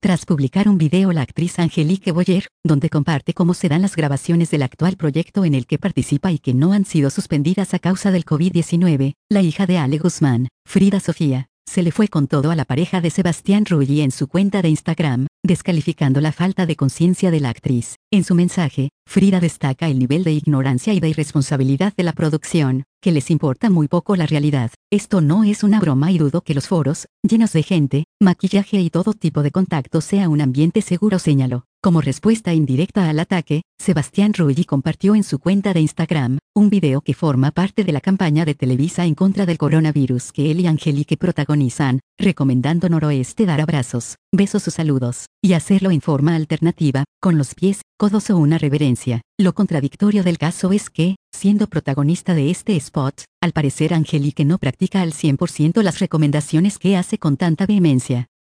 Tras publicar un video la actriz Angelique Boyer, donde comparte cómo se dan las grabaciones del actual proyecto en el que participa y que no han sido suspendidas a causa del COVID-19, la hija de Ale Guzmán, Frida Sofía, se le fue con todo a la pareja de Sebastián Rulli en su cuenta de Instagram, descalificando la falta de conciencia de la actriz. En su mensaje, Frida destaca el nivel de ignorancia y de irresponsabilidad de la producción, que les importa muy poco la realidad. Esto no es una broma y dudo que los foros, llenos de gente, maquillaje y todo tipo de contacto sea un ambiente seguro, señaló. Como respuesta indirecta al ataque, Sebastián Rulli compartió en su cuenta de Instagram un video que forma parte de la campaña de Televisa en contra del coronavirus que él y Angelique protagonizan, recomendando Noroeste dar abrazos, besos o saludos, y hacerlo en forma alternativa, con los pies, codos o una reverencia. Lo contradictorio del caso es que, siendo protagonista de este spot, al parecer Angelique no practica al 100% las recomendaciones que hace con tanta vehemencia.